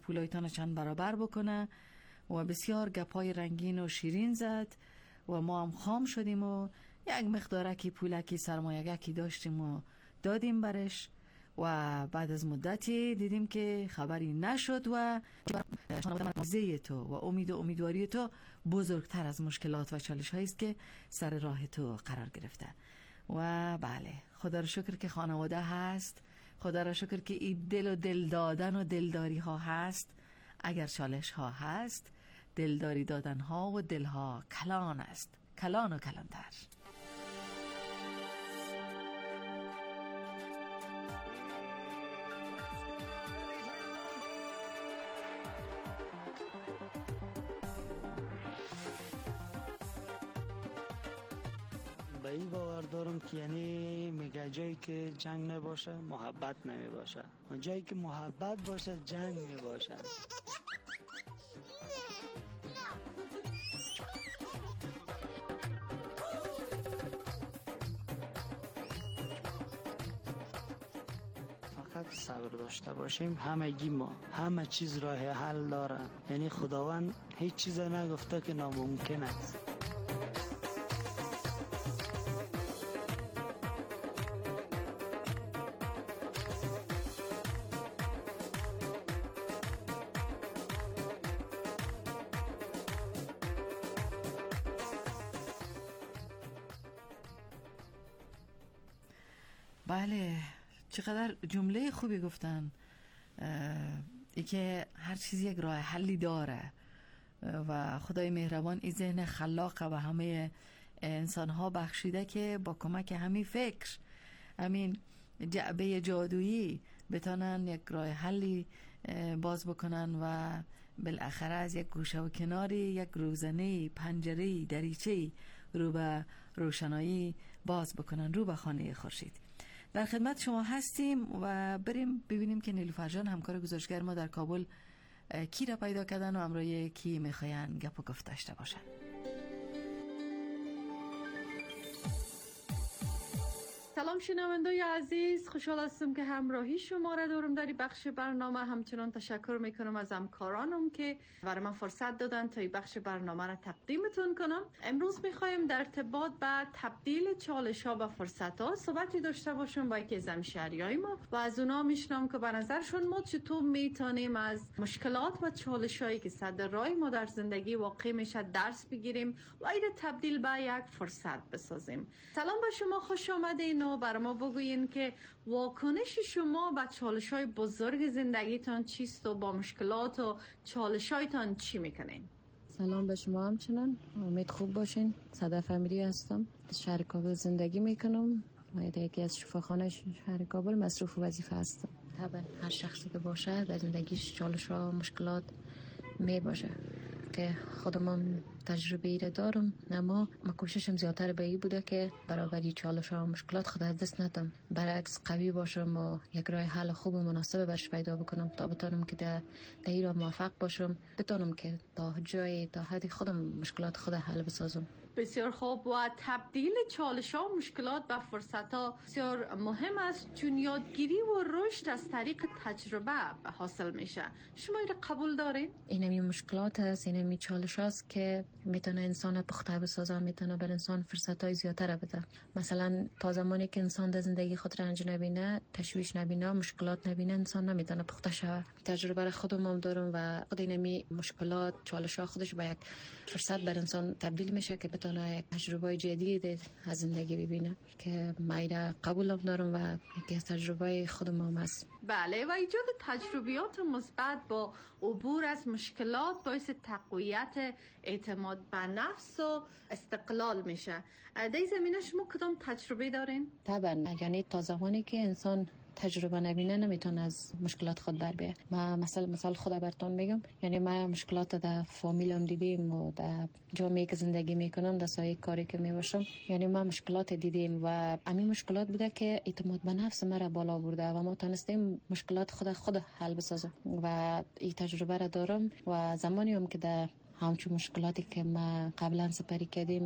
پولایتان چند برابر بکنه و بسیار گپای رنگین و شیرین زد و ما هم خام شدیم و یک مقدارکی پولکی سرمایه‌گکی داشتیم و دادیم برش و بعد از مدتی دیدیم که خبری نشد و مزه تو و امیدواری تو بزرگتر از مشکلات و چالش هایی است که سر راه تو قرار گرفته. و بله، خدا رو شکر که خانواده هست، خدا رو شکر که این دل و دل دادن و دلداری ها هست. اگر چالش ها هست، دلداری دادن ها و دل ها کلان است، کلان و کلانتر. به این باور دارم که یعنی میگه جایی که جنگ نباشه محبت نمی باشه و جایی که محبت باشه جنگ می باشه. فقط صبر داشته باشیم. همه چیز راه حل داره. یعنی خداوند هیچ چیز نگفته که ناممکن است. بله، چقدر جمله خوبی گفتن. ای که هر چیز یک راه حلی داره و خدای مهربان این ذهن خلاق و همه انسان ها بخشیده که با کمک همین فکر، همین جعبه جادویی بتانن یک راه حلی باز بکنن و بالاخره از یک گوشه و کناری یک روزنه، پنجره، دریچه رو به روشنایی باز بکنن، رو به خانه خورشید. در خدمت شما هستیم و بریم ببینیم که نیلوفر جان همکار گزارشگر ما در کابل کی را پیدا کردن و امروی کی میخواین گپ و گفت داشته باشن. سلام شنوندای عزیز، خوشحال هستم که همراهی شما را دارم در این بخش برنامه. همچنان تشکر میکنم از همکارانم که برای من فرصت دادن تا این بخش برنامه را تقدیمتون کنم. امروز میخوایم در ارتباط با تبدیل چالش ها به فرصت ها صحبتی داشته باشم با یکی از همشهریای ما و از اونا میشنم که به نظرشون ما چطور میتونیم از مشکلات و چالش هایی که صدر راه ما در زندگی واقع میشه درس بگیریم و این تبدیل به یک فرصت بسازیم. سلام به شما، خوش آمدین. برای ما بگوین که واکنش شما به چالش‌های بزرگ زندگیتان چیست و با مشکلات و چالش‌هایتان چی میکنین؟ سلام به شما همچنان، امید خوب باشین. صدف امیری هستم، شهر کابل زندگی میکنم و یکی از شفاخانه شهر کابل مصروف وظیفه هستم. طبعا هر شخصی که باشه در زندگیش چالش‌ها و مشکلات می باشه که خودم تجربه ای دارم، اما من کوششم زیادتر به این بوده که برابری چالش ها و مشکلات خود از دست ندم، برعکس قوی باشم و یک راه حل خوب و مناسب برش پیدا بکنم تا بتونم که در این راه موفق باشم، بتونم که تا جای تا حدی خودم مشکلات خود حل بسازم. بسیار خوب. و تبدیل چالش ها و مشکلات به فرصت ها بسیار مهم است، چون یادگیری و رشد از طریق تجربه حاصل میشه. شما این قبول دارین؟ این مشکلات است، این چالش هاست که میتونه انسان پخته بسازه، میتونه بر انسان فرصت های زیادتر بده. مثلا تا زمانی که انسان در زندگی خود رنج نبینه، تشویش نبینه، مشکلات نبینه، انسان نمیتونه پخته شه. تجربه را خودم هم دارم و خود این مشکلات چالش ها خودش به یک فرصت بر انسان تبدیل میشه که بتونه یک تجربه جدید از زندگی ببینه که من قبول دارم و یکی از تجربه خودم هم است. بله، و ایجاد تجربیات مثبت با عبور از مشکلات باعث تقویت اعتماد به نفس و استقلال میشه. در زمینه شما کدام تجربه دارین؟ طبعا، یعنی تا زمانی که انسان تجربه نبینه نمیتونه از مشکلات خود بر بیاره. ما مثال خود براتون میگم، یعنی ما مشکلات در فامیلم دیدیم و در جامعه که زندگی میکنم، در سایه کاری که میباشم، یعنی ما مشکلات دیدیم و همین مشکلات بوده که اعتماد به نفس ما را بالا برده و ما تونستیم مشکلات خود حل بسازم و این تجربه را دارم و زمانی هم که در همچون مشکلاتی که ما قبلا سپری کردیم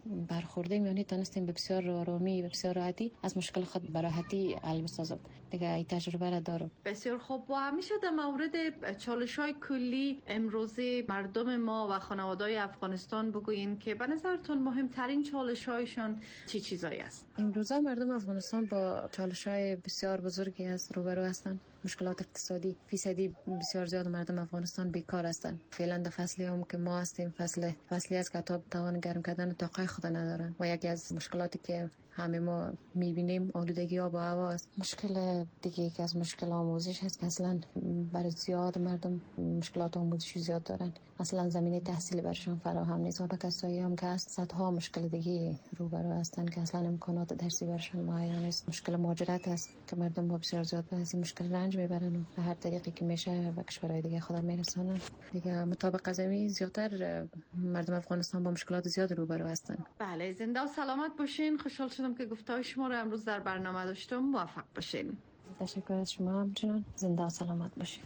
برخوردیم، یعنی تونستیم به بسیار آرامی و بسیار راحتی از مشکل خود به راحتی حل بسازم. دیگه این تجربه را دارم. بسیار خوب. و همیشه در مورد چالش‌های کلی امروزی مردم ما و خانواده‌های افغانستان بگویین که به نظرتون مهمترین چالش‌هایشان چی چیزایی است؟ امروزه مردم افغانستان با چالش‌های بسیار بزرگی است روبرو هستند. مشکلات اقتصادی، فیصدی بسیار زیاد مردم افغانستان بیکار هستند. فعلا در فصلی هم که ما هستیم فصلی از کتاب توان گرم کردن طاقه خود ندارن و یکی از مشکلاتی که همه ما می‌بینیم آلودگی آب و هوا است. مشکل دیگه که از مشکل آموزش هست که اصلا برای زیاد مردم مشکلات آموزشی زیاد دارن. اصلا زمینه تحصیل برشان فراهم نیست و به کسایی هم که هست صدها مشکل دیگه روبرو هستن که اصلا امکانات درسی برشان مهیا نیست. مشکل مهاجرت است که مردم با بسیار زیاد از این مشکل رنج میبرن و به هر طریقی که میشه به کشورهای دیگه خود میرسونن. دیگه مطابق از این زیادتر مردم افغانستان با مشکلات زیاد روبرو هستن. بله، زنده و سلامت باشین. خوشحال شدم که گفتهای شما رو امروز در برنامه داشتم. موفق باشین. تشکر از شما. همچنان زنده و سلامت باشین.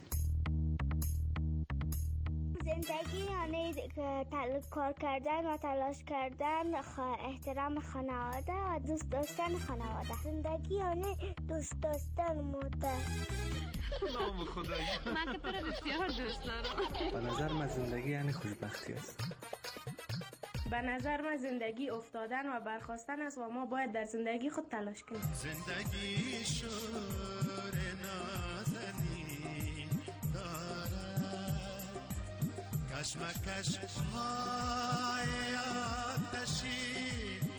زندگی یعنی کار کردن و تلاش کردن، احترام خانواده و دوست داشتن خانواده. زندگی یعنی دوست داشتن مادر. نام خدایی. من که تو رو بسیار دوست دارم. به نظر من زندگی یعنی خوشبختی است. به نظر من زندگی افتادن و برخاستن است و ما باید در زندگی خود تلاش کنیم. زندگی شور نازنی دارد، کشمکش های آتشی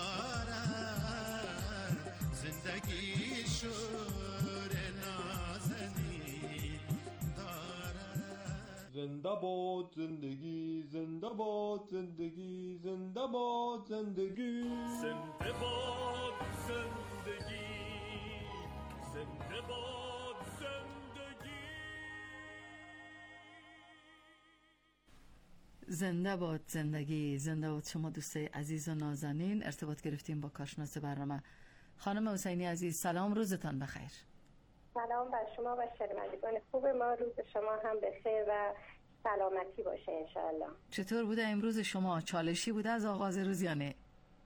دارد. زندگی شور نازنی دارد. زنده باد زندگی، زنده باد زندگی، زنده باد زندگی، زنده باد زندگی، زنده باد زندگی. زنده باد زندگی، زنده باد شما دوستای عزیز و نازنین. ارتباط گرفتیم با کارشناس برنامه خانم حسینی عزیز. سلام، روزتان بخیر. سلام بر شما و شنوندگان خوب ما. روز شما هم بخیر و سلامتی باشه انشاءالله. چطور بوده امروز شما؟ چالشی بوده از آغاز روز یا نه؟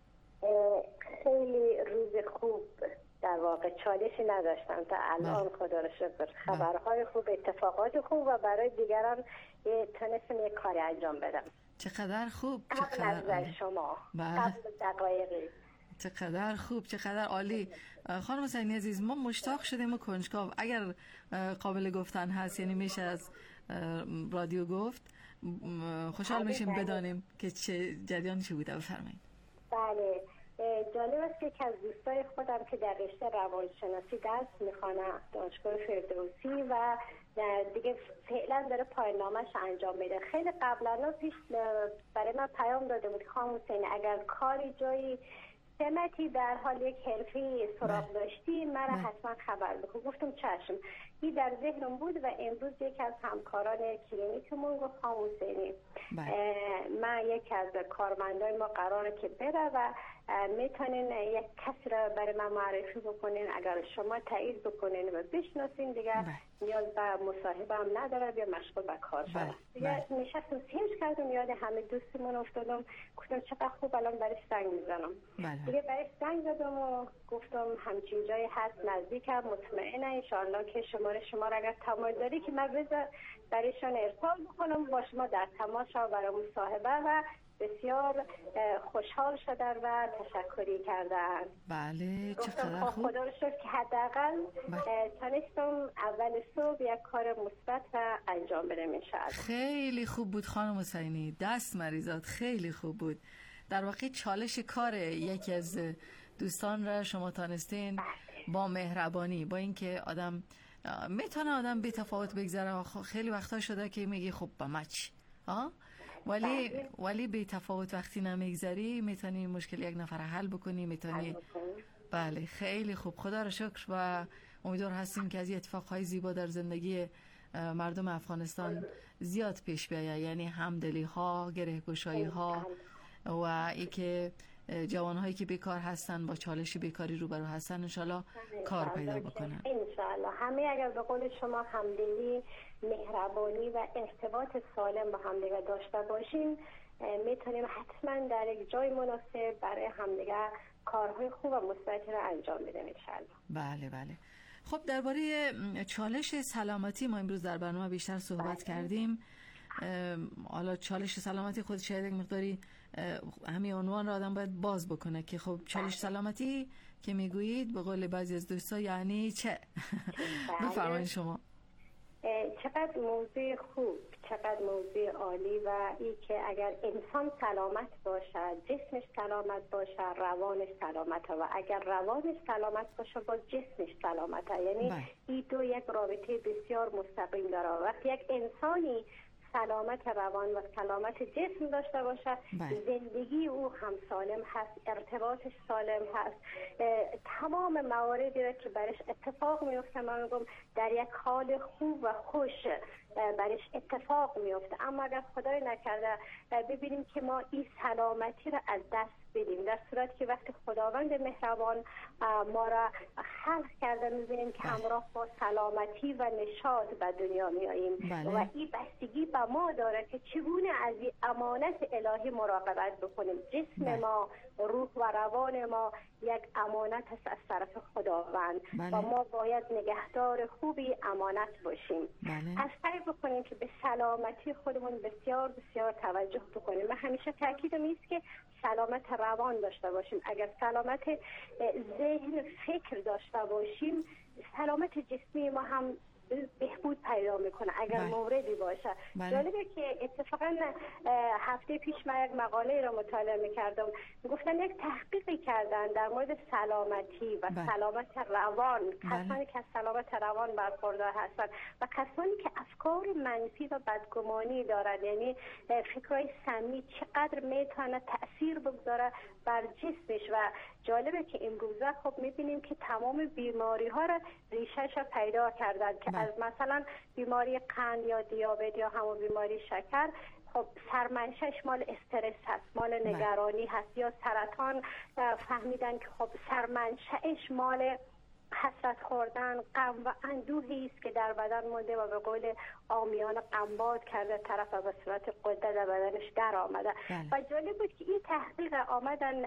خیلی روز خوب، در واقع چالشی نداشتم تا الان. خدا رو شکر. خبرهای خوب، اتفاقات خوب و برای دیگران تونستم یک کاری انجام بدم. چقدر خوب، قبل از شما، قبل دقایقی. چقدر خوب، چقدر عالی. خانم حسینی عزیز، ما مشتاق شدیم و کنجکاو، اگر قابل گفتن هست، یعنی میشه از رادیو گفت، خوشحال میشیم بدانیم که چه جریان چی بوده. بفرمایید. بله، جالب است که از دوستای خودم که در رشته روانشناسی درس میخوانه، دانشگاه فردوسی، و دیگه فعلا داره پایان نامش انجام میده، خیلی قبلا پیش برای من پیام داده بود خانم حسینی اگر کاری جایی سمتی در حال یک حرفی سراغ داشتی مرا حتما خبر بکن. گفتم چشم. این در ذهنم بود و امروز یکی از همکاران کلینیکمون گفت خانم حسینی من یکی از کارمندای ما قراره که بره و میتونین یک کسی را برای من معرفی بکنین، اگر شما تایید بکنین و بشناسین دیگه نیاز به مصاحبه هم نداره، بیا مشغول به کار شد. دیگه نشستم سرچ کردم، یاد همه دوستمون افتادم، گفتم چقدر خوب الان برای سنگ میزنم. دیگه برای سنگ زدم و گفتم همچین جایی هست نزدیکم، مطمئنه انشاءالله که شما را اگر تمایل داری که من بذار برایشان ارسال بکنم، با شما در تماس شو برای مصاحبه. و بسیار خوشحال شدن و تشکری کردن. بله، چقدر خوب. خدا رو شکر که حداقل تونستم اول صبح یک کار مثبت و انجام بدم انشاءالله. خیلی خوب بود خانم حسینی، دست مریضات خیلی خوب بود. در واقع چالش کار یکی از دوستان را شما تانستین با مهربانی، با اینکه میتونه آدم بی تفاوت بگذره. خیلی وقتا شده که میگی خب با مچ ولی بی تفاوت وقتی نمیگذری میتونی مشکل یک نفر حل بکنی، میتونی. بله، خیلی خوب. خدا را شکر و امیدوار هستیم که از این اتفاقهای زیبا در زندگی مردم افغانستان زیاد پیش بیاید، یعنی همدلی ها، گره‌گشایی ها و ای که جوانهایی که بیکار هستن با چالش بیکاری روبرو هستن انشالله کار پیدا بکنن. انشالله همه اگر به قول شما همدلی، مهربانی و ارتباط سالم با همدیگه داشته باشین، میتونیم حتما در یک جای مناسب برای همدیگر کارهای خوب و مثبتی را انجام بدیم انشالله. بله بله. خب درباره چالش سلامتی ما امروز در برنامه بیشتر صحبت کردیم. حالا چالش سلامتی خود شاید یک مقداری همین عنوان را آدم باید باز بکنه که خب چالش سلامتی که میگویید به قول بعضی از دوستا یعنی چه؟ بفرمایید شما. چقدر موضوع خوب، چقدر موضوع عالی و این که اگر انسان سلامت باشه، جسمش سلامت باشه، روانش سلامته و اگر روانش سلامت باشه باز جسمش سلامته. یعنی این دو یک رابطه بسیار مستقیم داره. وقتی یک انسانی سلامت روان و سلامت جسم داشته باشه زندگی او هم سالم هست، ارتباطش سالم هست، تمام مواردی را که برش اتفاق میفته من میگم در یک حال خوب و خوش برش اتفاق میفته. اما اگر خدای نکرده ببینیم که ما این سلامتی را از دست بدیم، در صورت که وقتی خداوند مهربان ما را خلق کرده می‌بینیم که همراه با سلامتی و نشاط به دنیا میاییم و این بستگی به ما داره که چگونه از این امانت الهی مراقبت بکنیم. جسم ما، روح و روان ما یک امانت است از طرف خداوند و ما باید نگهدار خوبی امانت باشیم. از سعی بکنیم که به سلامتی خودمون بسیار بسیار توجه بکنیم. من همیشه تاکیدم است که سلامت روان داشته باشیم. اگر سلامت ذهن فکر داشته باشیم سلامت جسمی ما هم بهبود پیدا میکنه اگر موردی باشه. جالبه که اتفاقا هفته پیش من یک مقاله را مطالعه میکردم، گفتن یک تحقیقی کردن در مورد سلامتی و سلامت روان، کسانی که از سلامت روان برخوردار هستند و کسانی که افکار منفی و بدگمانی دارند، یعنی فکرهای سمی چقدر میتونه تأثیر بگذاره بر جسمش. و جالبه که امروزه خب میبینیم که تمام بیماری ها را ریشش پیدا کردن که از مثلا بیماری قند یا دیابت یا همون بیماری شکر خب سرمنشأش مال استرس هست، مال نگرانی هست. یا سرطان فهمیدن که خب سرمنشأش مال حسرت خوردن، غم و اندوهی است که در بدن مونده و به قول عامیان غمباد کرده طرف و به صورت قدرت در بدنش در آمده. و جالب بود که این تحقیق آمدن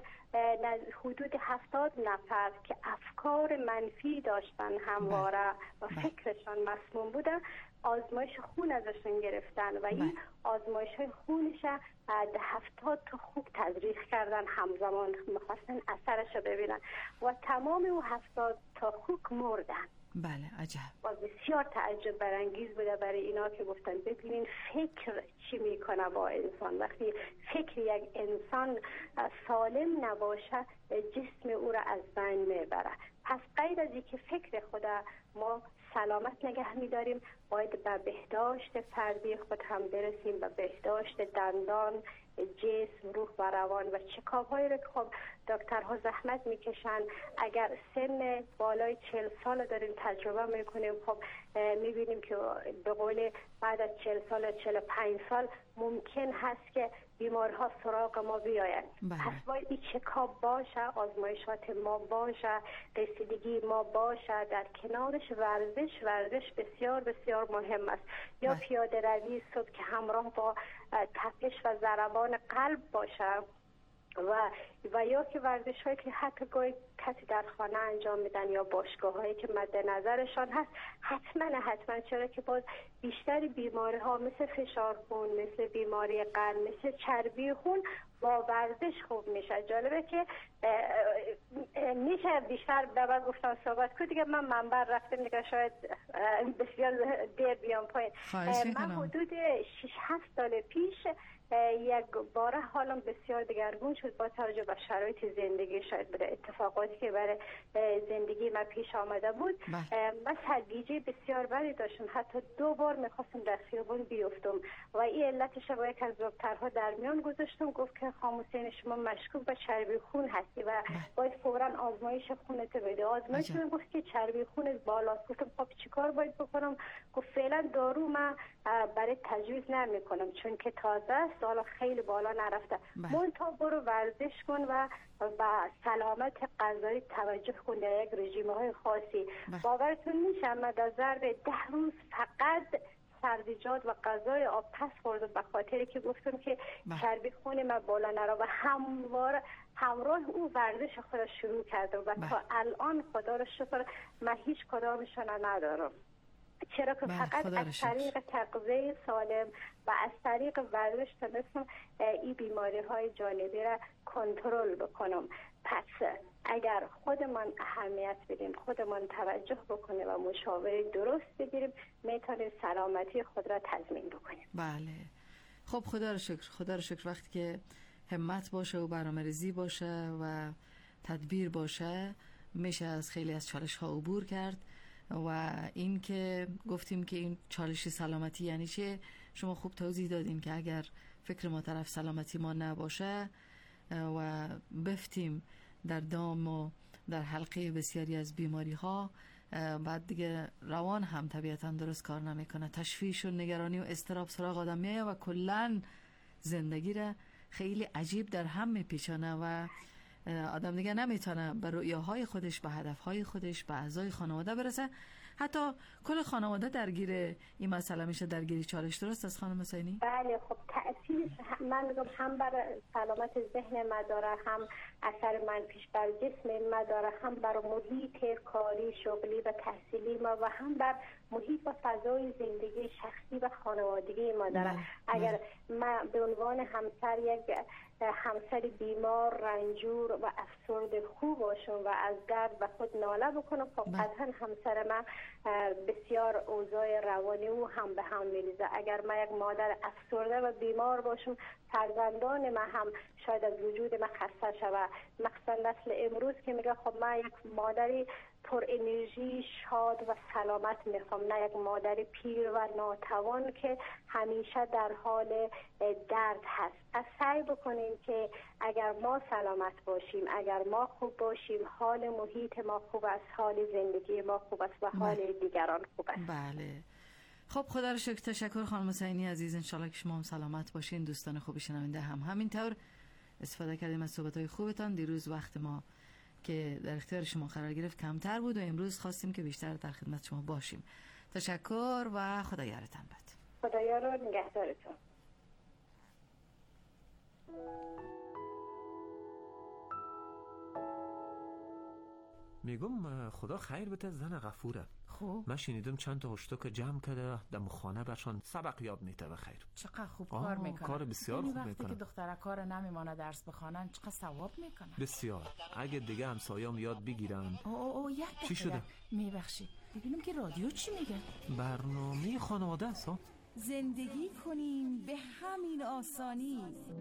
حدود 70 نفر که افکار منفی داشتن همواره و فکرشان مسموم بودن آزمایش خون ازشون گرفتن و این آزمایش های خونش 70 تا خوک تزریق کردن همزمان، میخواستن اثرش رو ببینن و تمام او 70 تا خوک مردن. بله عجب. و بسیار تعجب برانگیز بوده برای اینا که گفتن ببینین فکر چی میکنه با انسان. وقتی فکر یک انسان سالم نباشه جسم او را از بین میبره. پس غیر از اینکه فکر خدا ما سلامت نگه می‌داریم باید به بهداشت فردی خود هم برسیم، به بهداشت دندان، جسم، روح و روان و چکاپ‌هایی را که خب دکترها زحمت میکشن. اگر سن بالای 40 سال داریم تجربه میکنیم خب میبینیم که به قول بعد از 40 سال 45 سال ممکن هست که بیمارها سراغ ما بیاین. پس باید این چکاپ باشه، آزمایشات ما باشه، رسیدگی ما باشه. در کنارش ورزش بسیار بسیار مهم است. یا پیاده روی صبح که همراه با تپش و ضربان قلب باشه و یا که ورزش هایی که حتی گاهی کسی در خانه انجام میدن یا باشگاه هایی که مد نظرشان هست حتما چرا که باز بیشتر بیماری ها مثل فشار خون، مثل بیماری قلب، مثل چربی خون با ورزش خوب میشه. جالبه که میشه بیشتر در گفتم صحبت کنم دیگه. من منبر رفتم دیگه شاید بسیار دیر بیام پایین. من حدود 6-7 سال پیش یک باره حالم بسیار دگرگون شد با توجه به شرایط زندگی، شاید بوده اتفاقاتی که برای زندگی من پیش آمده بود. من سرگیجه بسیار بدی داشتم، حتی 2 بار میخواستم در خیابان بیفتم و این علتش با یک از دکترها در میان گذاشتم، گفت که خاموسین شما مشکوک به چربی خون هستی و باید فوراً آزمایش خونت بده. آزمایش من گفت که چربی خونت بالاست. گفتم خب چیکار باید بکنم؟ گفت فعلا دارو من برای تجویز نمیکنم چون که تازه است، حالا خیلی بالا نرفته. منتها برو ورزش کن و با سلامت غذایی توجه کن در یک رژیم های خاصی. باورتون میشه من در ظرف 10 روز فقط سبزیجات و غذای آب پس خوردم به خاطر که گفتم که چربی خون من بالا نره و همراه او ورزش خود را شروع کردم و تا الان خدا را شکر من هیچ کدامشان ندارم، چرا که فقط از طریق تغذیه سالم و از طریق ورزش تونستم این بیماری های جانبی را کنترل بکنم. پس اگر خودمان اهمیت بدیم، خودمان توجه بکنیم و مشاوره درست بگیریم، میتونیم سلامتی خود را تضمین بکنیم. بله. خب خدا رو شکر، خدا رو شکر. وقتی که همت باشه و برنامه‌ریزی باشه و تدبیر باشه میشه از خیلی از چالش ها عبور کرد. و این که گفتیم که این چالش سلامتی یعنی چه، شما خوب توضیح دادین که اگر فکر ما طرف سلامتی ما نباشه و بفتیم در دام و در حلقه بسیاری از بیماری ها، بعد دیگه روان هم طبیعتا درست کار نمیکنه، تشویش و نگرانی و اضطراب سراغ آدم میاد و کلن زندگی را خیلی عجیب در هم میپیچانه و آدم دیگه نمیتونه به رؤیاهای خودش، به هدفهای خودش، به اعضای خانواده برسه. حتی کل خانواده درگیر این مسئله میشه، درگیری چالش. درست است خانم حسینی؟ بله. خب تأثیرش من میگم هم بر سلامت ذهن ما داره، هم اثر منفیش بر جسم ما داره، هم بر محیط کاری، شغلی و تحصیلی ما و هم بر محیط و فضای زندگی شخصی و خانوادگی ما داره. اگر من به عنوان همسر یک همسر بیمار، رنجور و افسرده خوب باشم و از درد و خود ناله بکنم، خب قطعا همسر من بسیار اوضاع روانی او هم به هم میریزه. اگر من یک مادر افسرده و بیمار باشم، فرزندان من هم شاید از وجود من خسته شود. مخصوصا نسل امروز که میگه خب من یک مادری پر انرژی، شاد و سلامت میخوام، نه یک مادر پیر و ناتوان که همیشه در حال درد هست. از سعی بکنیم که اگر ما سلامت باشیم، اگر ما خوب باشیم، حال محیط ما خوب است، حال زندگی ما خوب است و حال دیگران خوب است. بله. خب خدا رو شکر. تشکر خانم حسینی عزیز. انشالله که شما هم سلامت باشین. دوستان خوب شنونده هم همینطور استفاده کردیم از صحبت‌های خوبتان. دیروز وقت ما که در اختیار شما قرار گرفت کمتر بود و امروز خواستیم که بیشتر در خدمت شما باشیم. تشکر و خدا یارتان باد. خدا یار و نگهدارتون. میگم خدا خیر بده زن غفوره. خوب من شنیدم چند تا هشتو که جمع کرده در خانه برشان سبق یاد میته بخیر. چقدر خوب کار میکنه. کار بسیار خوب میکنه. وقتی که دختره کار نمیمانه درس بخوانن چقدر ثواب میکنه. بسیار. اگه دیگه همسایه‌ام یاد بگیرن. یک چی شده؟ میبخشی ببینم که رادیو چی میگه. برنامه خانواده است. زندگی کنیم به همین آسانی.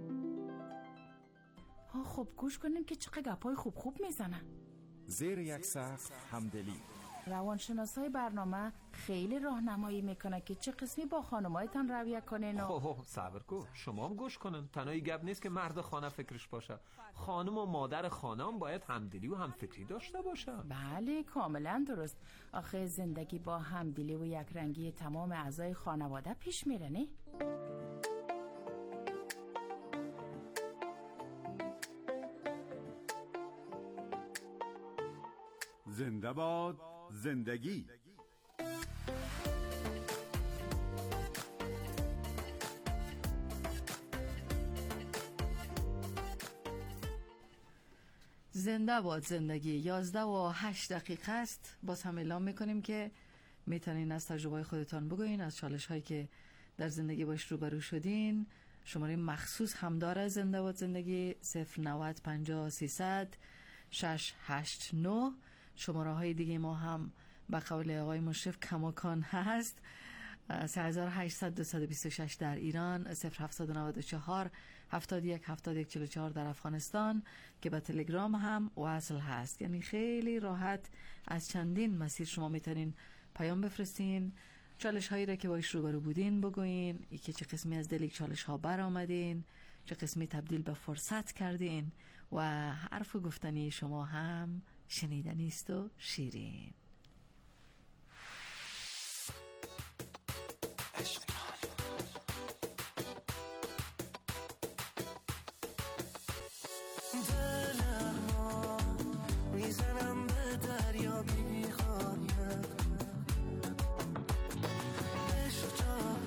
خب گوش کنیم که چقدر گپای خوب میزنن. زیر یک سقف همدلی. روانشناسای برنامه خیلی راهنمایی میکنه که چه قسمی با خانمایتان رویه کنین و صبر کن، شما هم گوش کنن. تنهایی گپ نیست که مرد خانه فکرش باشه. خانم و مادر خانه هم باید همدلی و همفکری داشته باشه. بله کاملا درست. آخه زندگی با همدلی و یک رنگی تمام اعضای خانواده پیش میره نه؟ زنده باد زندگی. زنده باد زندگی. 11:08 است. باز هم اعلام میکنیم که میتونین از تجربه خودتان بگوین، از چالش هایی که در زندگی باش روبرو شدین. شماره مخصوص هم داره زنده باد زندگی 090 50 300 689. شماره های دیگه ما هم به قول آقای مشرف کماکان هست. 3800 226 در ایران، 0794 71 71 44 در افغانستان که به تلگرام هم وصل هست. یعنی خیلی راحت از چندین مسیر شما میتونین پیام بفرستین، چالش هایی را که باش روبرو بودین بگوین، که چه قسمی از دل چالش ها بر آمدین، چه قسمی تبدیل به فرصت کردین و حرف گفتنی شما هم شنیدنی است و شیرین. میزنم به دریا بی خانیت، به شجاعت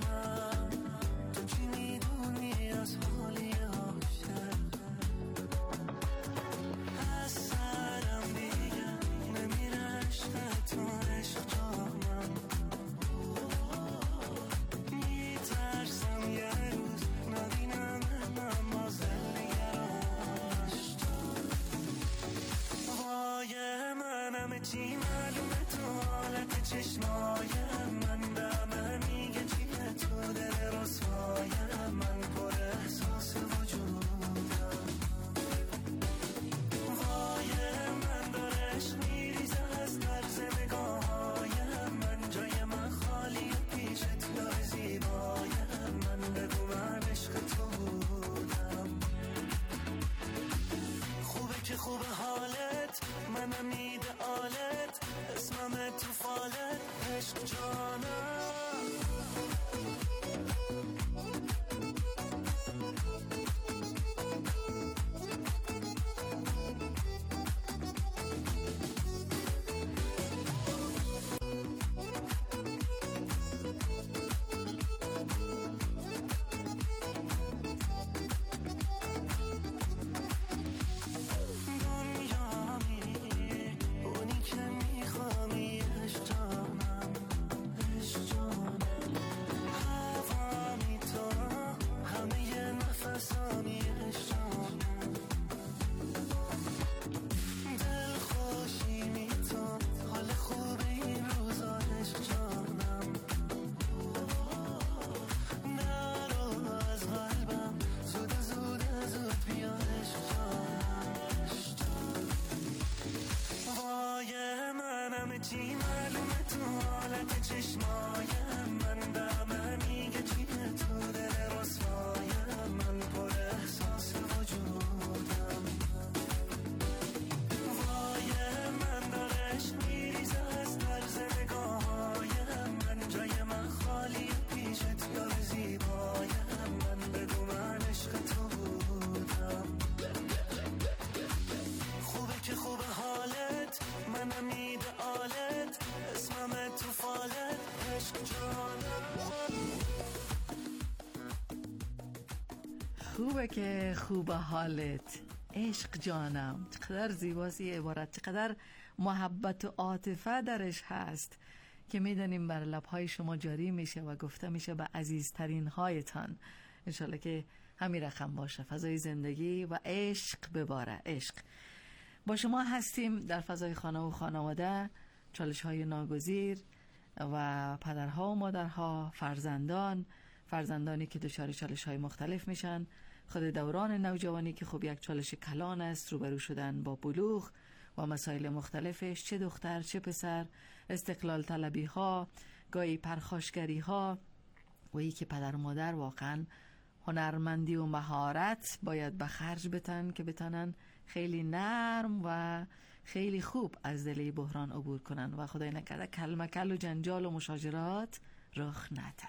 خوبه که خوب حالت عشق جانم. چقدر زیباست عبارت، چقدر محبت و عاطفه درش هست که میدانیم بر لبهای شما جاری میشه و گفته میشه به عزیزترین هایتان. انشالله که همین رقم باشه، فضای زندگی و عشق بباره. عشق با شما هستیم در فضای خانه و خانواده، چالش های ناگزیر و پدرها و مادرها، فرزندانی که دچار چالش های مختلف میشن، خود دوران نوجوانی که خب یک چالش کلان است، روبرو شدن با بلوغ و مسائل مختلفش، چه دختر چه پسر، استقلال طلبی ها، گاهی پرخاشگری ها، و ای که پدر و مادر واقعا هنرمندی و مهارت باید به خرج بتن که بتانن خیلی نرم و خیلی خوب از دل بحران عبور کنن و خدای نکرده کلمکل و جنجال و مشاجرات رخ نده.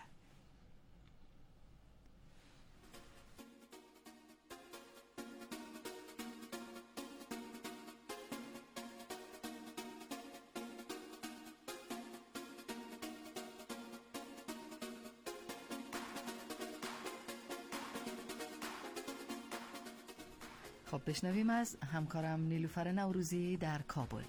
خب بشنویم از همکارم نیلوفر نوروزی در کابل.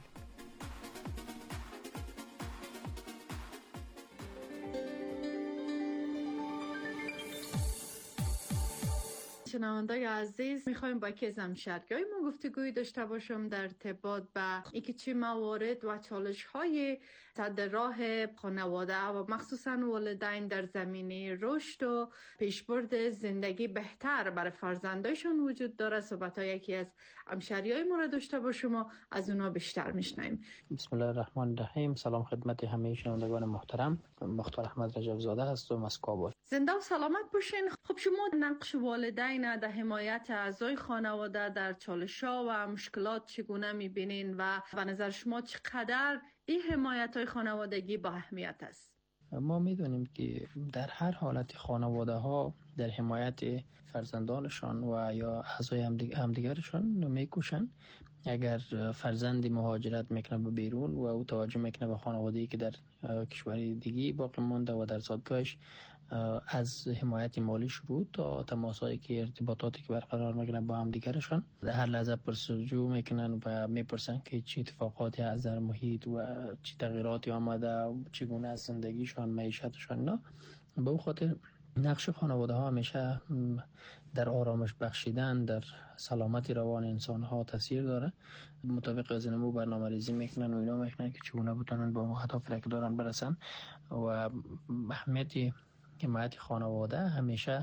شنوندای عزیز، میخوایم با یکی از همشهریای ما گفتگوی داشته باشم در ارتباط به اینکه چه موارد و چالش های سد راه خانواده و مخصوصا والدین در زمینه رشد و پیشبرد زندگی بهتر برای فرزندایشون وجود داره. صحبت های یکی از همشهریای ما را داشته باشم و از اونا بیشتر میشنویم. بسم الله الرحمن الرحیم. سلام خدمت همه شنوندگان محترم. مختار احمد رجب زاده هستم از کابل. زنده و سلامت باشین. خب شما نقش والدین در حمایت اعضای خانواده در چالش‌ها و مشکلات چگونه می‌بینین و به نظر شما چقدر این حمایت‌های خانوادگی با اهمیت است؟ ما می‌دونیم که در هر حالت خانواده‌ها در حمایت فرزندانشان و یا اعضای همدیگرشان می‌کوشن. اگر فرزندی مهاجرت میکنه به بیرون و او توجه میکنه به خانواده‌ای که در کشوری دیگه باقی مانده و در زادگاهش، از حمایت مالی شروع تا تماسایی که ارتباطاتی که برقرار میکنن با هم دیگرشان، در هر لحظه پرسجو میکنن و میپرسن که چه اتفاقاتی از در محیط و چه تغییراتی آمده و چگونه از زندگیشان، معیشتشان. نه به اون خاطر نقش خانواده ها همیشه در آرامش بخشیدن، در سلامت روان انسان ها تاثیر داره. مطابق از اینمو برنامه ریزی میکنن و اینا میکنن که چگونه بتونن با اهدافی که دارن برسن. و اهمیت حمایت خانواده همیشه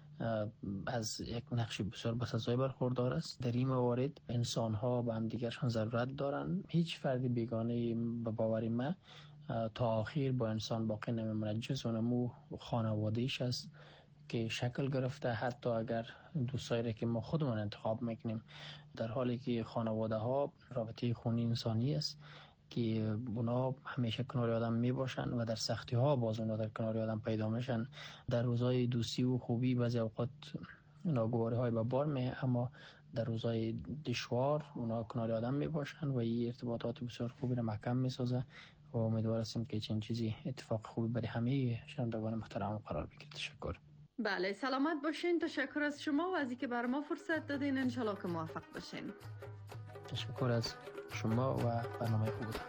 از یک نقش بسیار بسزای برخوردار است. در این موارد انسان ها به هم دیگرشان ضرورت دارن. هیچ فردی بیگانه به باور من تا آخر با انسان باقی نمیمونه. جز اونمو خانوادهش است که شکل گرفته، حتی اگر دوستایی که ما خودمون انتخاب میکنیم، در حالی که خانواده ها رابطه خونی انسانی است که اونا همیشه کنار آدم می باشن و در سختی ها باز اونا در کنار آدم پیدا میشن. در روزهای دوستی و خوبی بعضی اوقات ناگواری های به بار می، اما در روزهای دشوار اونا کنار آدم می باشن و این ارتباطات بسیار خوبی را محکم می سازه و امیدوار هستیم که چنین چیزی اتفاق خوبی برای همه شنوندگان محترم قرار بگیره. تشکر. بله، سلامت باشین. تشکر از شما و از اینکه بر ما فرصت دادین. انشالله که موفق باشین. تشکر از شما و برنامه خوب بود.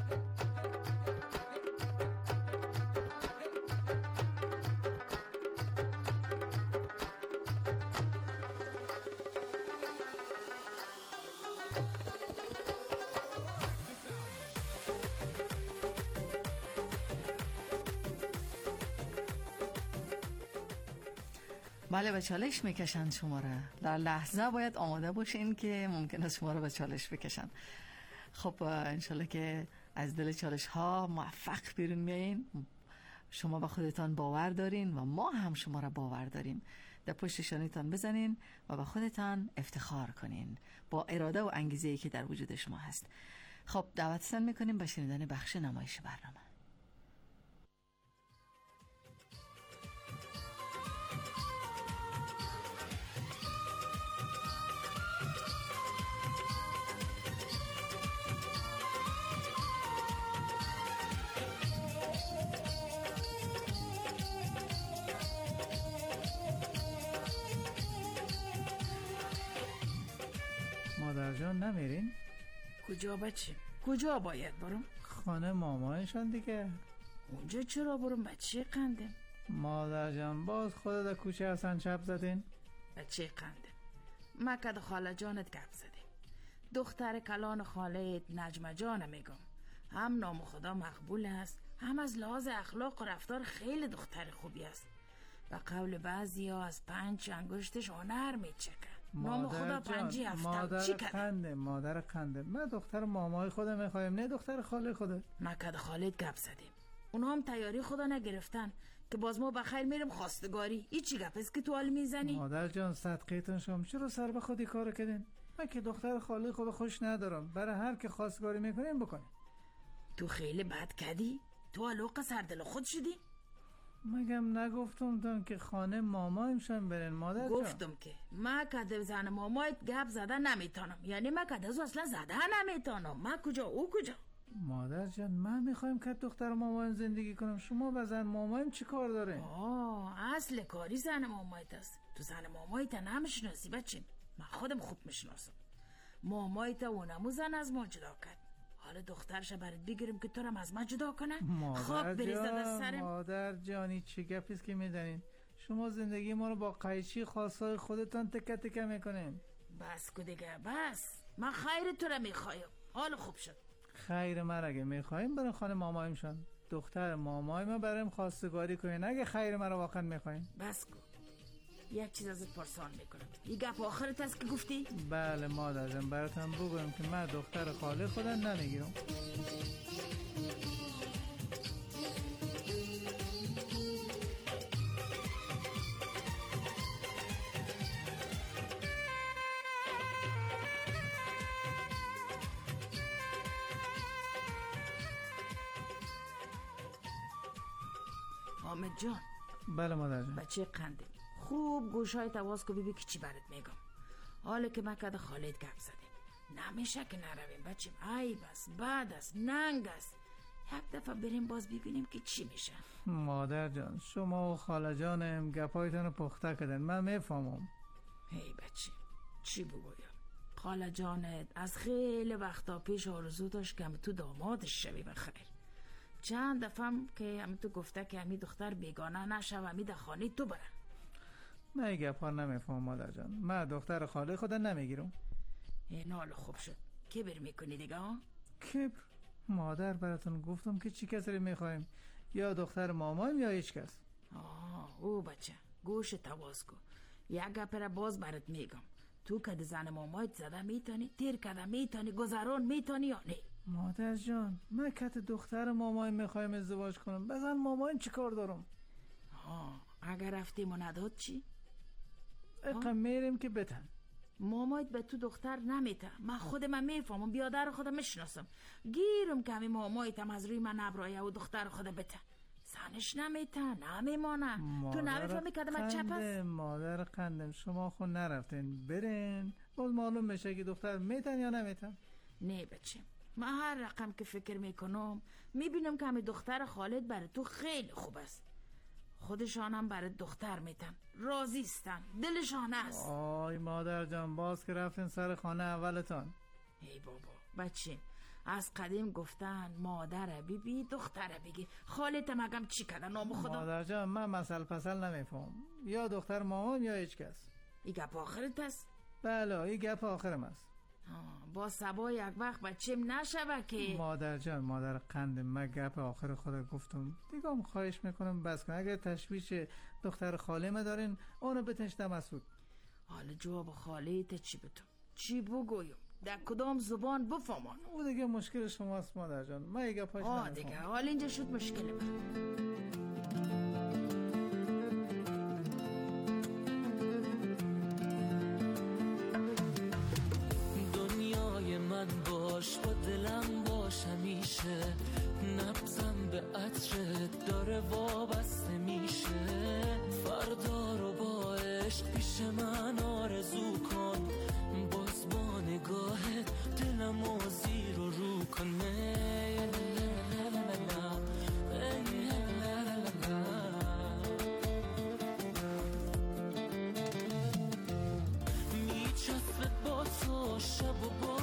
بله، به چالش میکشن شما را. در لحظه باید آماده باشین که ممکن است شما را به چالش بکشن. خب انشالله که از دل چالش ها موفق بیرون میایین. شما به خودتان باور دارین و ما هم شما را باور داریم. در پشت شانتان بزنین و به خودتان افتخار کنین با اراده و انگیزه‌ای که در وجود شما هست. خب دعوتتان میکنیم به شنیدن بخش نمایش برنامه. جان نمیرین؟ کجا بچه؟ کجا باید برم؟ خانه مامایشان دیگه. اونجا چرا برم بچه قندم؟ مادر جان باز خودت در کوچه حسن چپ زدین؟ بچه قندم ما که خاله جانت گپ زدیم. دختر کلان خالهت نجمه جان میگم، هم نام خدا مقبول است، هم از لحاظ اخلاق و رفتار خیلی دختر خوبی است. و قول بعضی ها از 5 انگشتش هنر میچکن. نام خدا 5 هفته چی کرد؟ مادر قنده من دختر مامای خودم میخوایم، نه دختر خاله خوده. ما که خالت گپ زدیم، اونا هم تیاری خدا نگرفتن که باز ما بخیر میرم خواستگاری. ای چی گپ است که تو حال میزنی؟ مادر جان صدقیتون شم، چرا سر به خودی کار کردین؟ من که دختر خاله خود خوش ندارم، برای هر که خواستگاری میکنین بکنین. تو خیلی بد کردی؟ تو علاقه سردل خود شدی؟ مگم نگفتم که خانه مامایمشان برین مادر جان؟ گفتم که ما که زن مامایت گپ زده نمیتونم، یعنی ما که اصلا زده نمیتونم. ما کجا او کجا؟ مادر جان من میخوایم که دختر مامایم زندگی کنم، شما با زن مامایم چی کار داره؟ اصل کاری زن مامایت است. تو زن مامایت نمیشناسی بچه، من خودم خوب میشناسم. مامایت اونمو زن از ما جدا کرد، حالا دخترش برات بگیریم که تو رم از ما جدا کنه؟ خواب بریزه در سرم. مادر جانی چه گپیست که میدنین؟ شما زندگی ما رو با قیچی خاصای خودتان تکه تکه میکنین. بس که دیگه بس، من خیر تو رو میخوایم. حالا خوب شد. خیر من اگه میخوایم برای خانه مامایمشان، دختر مامایم برایم خواستگاری کنین. اگه خیر من رو واقعا میخواین بس کن. یک چیز ازت پرسان میکنم، این گپ آخرت است که گفتی؟ بله مادر جان براتون بگویم که من دختر خاله خودم نمیگیرم. حامد جان. بله مادر جان. بچه قنده خوب گوشای تواز که ببین که چی برات میگم. حالا که ما که خالد گپ زدیم نمیشه که نرویم بچه، عیب است، بد است، ننگ است. یک دفعه بریم باز ببینیم که چی میشه. مادر جان شما و خاله جانم گپایتون رو پخته کردن، من میفهمم. هی بچه چی بگویم؟ خاله جانت از خیلی وقتا پیش آرزو داشت که تو دامادش شوی بخیر. چند دفعه که هم تو گفته که همی دختر بیگانه نشه و همی در خانه تو بره. من این گپ ها نمیفهم مادر جان، من دختر خاله خودم نمیگیرم. این حال خوب شد. کبر میکنی دیگه ها؟ کبر؟ مادر براتون گفتم که چی کسی میخوایم، یا دختر مامایم یا هیچ کس. او بچه گوش تواز کن، یک گپ را باز برات میگم. تو که زن مامایت زده میتونی، تیر کده میتونی، گذران میتونی یا نه؟ مادر جان من کت دختر مامایم میخوایم ازدواج کنم، بزن مامایم چی کار دارم؟ اگر رفتیم و نداد چی؟ اقام میریم که بتن. مامایت به تو دختر نمیته، من خودم میفهمم، بیادر خودم میشناسم. گیرم که همین مامایتم از روی من نبرایه و دختر خودم بته. زنش نمیته، نمیمانه. تو نمیفهمی که من چپ است؟ مادر قندم شما خود نرفتین برین باز معلوم میشه که دختر میتن یا نمیتن. نه بچه من هر رقم که فکر میکنم میبینم که همین دختر خالد برای تو خیلی خوب است. خودشان هم برای دختر میتن، راضی استن، دلشان است. آی مادر جان باز که رفتین سر خانه اولتان. ای بابا بچه از قدیم گفتن مادر بی دختر بگی. خالت مگم چی کردن نام خدا؟ مادر جان من مسئله پسل نمیفهم، یا دختر مامان یا هیچ کس. این گپ آخرت است؟ بله این گپ آخرم است. با سبا یک وقت بچم نشوه که. مادر جان مادر قند من گپ آخر خدا گفتم دیگه هم خواهش میکنم بس کن. اگر تشویش دختر خاله ما دارین اونو بتشتم مسعود. حالا جواب خاله تا چی بتم چی بگویم در کدام زبان بفهمان؟ او دیگه مشکل شماست مادر جان، من یه گپاش نمیفهم. دیگه حال اینجا شد مشکل من. باش با دلم باش همیشه، نبضم به عطرت داره وابسته میشه. فردا رو با عشق پیش من آرزو کن، باز با نگاهت دلم و زیر و رو کنه. میچسبت با تو شب و با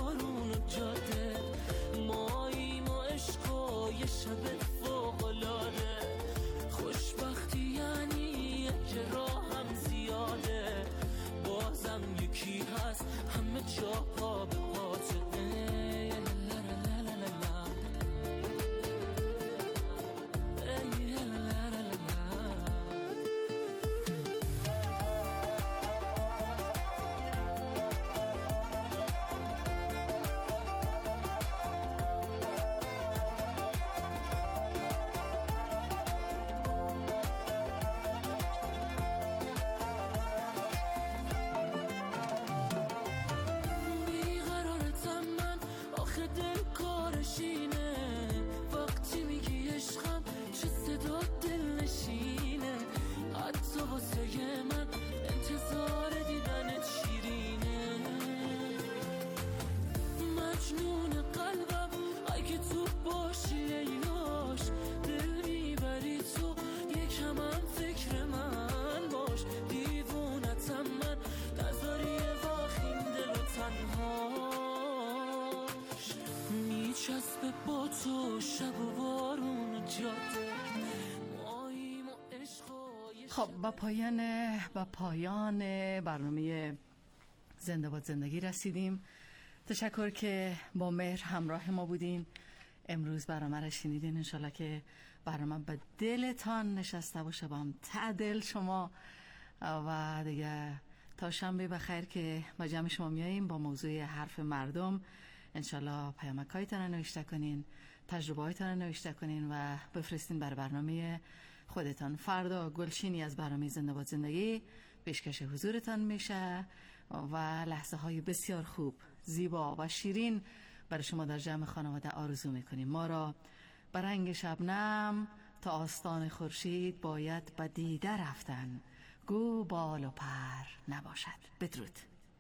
خب با پایان برنامه زنده باد زندگی رسیدیم. تشکر که با مهر همراه ما بودین. امروز برنامه را شنیدین. انشالله که برنامه به دلتان نشسته باشه، با هم تعدل شما. و دیگه تا شنبه بخیر که با جمع شما میاییم با موضوع حرف مردم. انشالله پیامک‌هایتان رو نوشته کنین، تجربه‌هایتان رو نوشته کنین و بفرستین بر برنامه خودتان. فردا گلشینی از برنامه زنده باد زندگی پیشکش حضورتان میشه و لحظه های بسیار خوب، زیبا و شیرین برای شما در جمع خانواده آرزو میکنیم. ما را به رنگ شبنم تا آستان خورشید باید به دیده رفتن، گو بال و پر نباشد. بدرود.